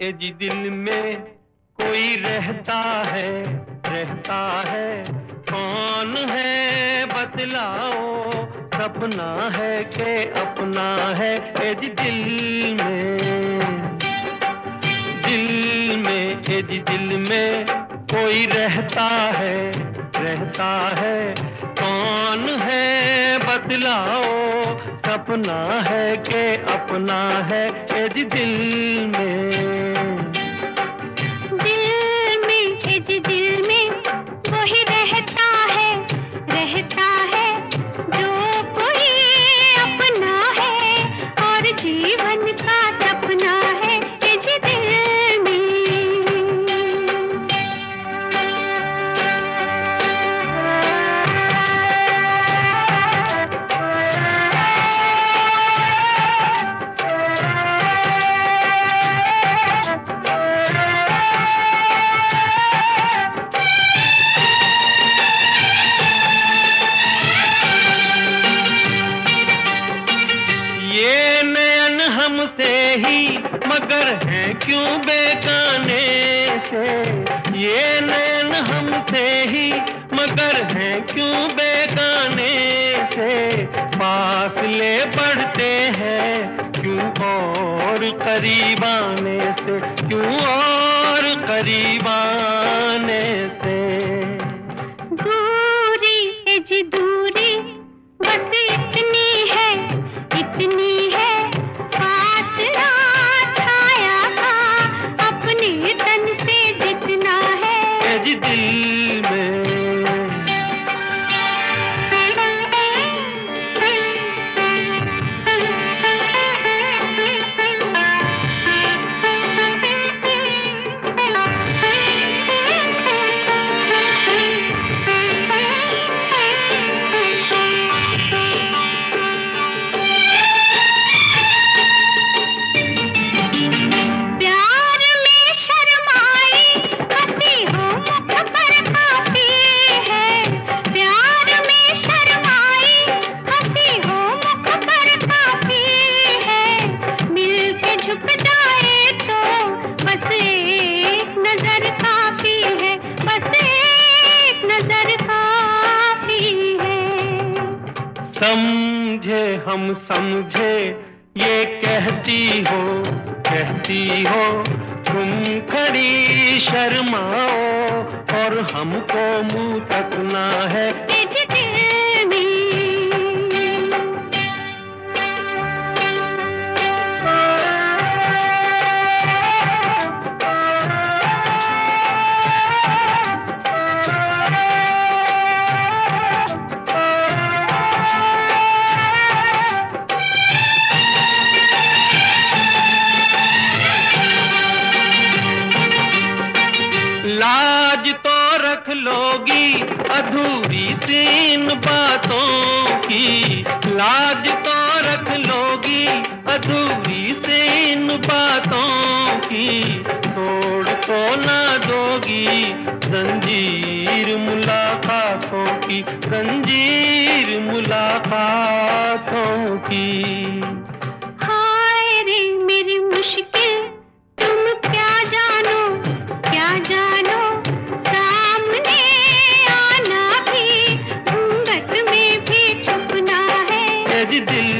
के जी दिल में कोई रहता है, कौन है बतलाओ, सपना है के अपना है। ए जी दिल में कोई रहता है, कौन है बतलाओ, सपना है के अपना है। ए जी दिल में वही रहता है जो कोई अपना है और जीवन का सपना है। ए जी दिल में ये नयन हमसे ही मगर हैं क्यों बेगाने से, ये नयन हमसे ही मगर हैं क्यों बेगाने से, फासले बढ़ते हैं क्यों और करीब आने से, क्यों और करीब आने से। दूरी है जी दूरी, बस इतनी है फासला छाया का अपने तन से जितना है। ए जी दिल में समझे हम समझे ये कहती हो तुम खड़ी शर्माओ और हमको मुंह तकना है। लाज तो रख लोगी अधूरी सी इन बातों की, लाज तो रख लोगी अधूरी सी इन बातों की, तोड़ तो ना दोगी जंजीर मुलाकातों की, जंजीर मुलाकातों की। हाय रे मेरी मुश्किल, तुम क्या जानो सामने आना भी घूंघट में भी छुपना है। ए जी दिल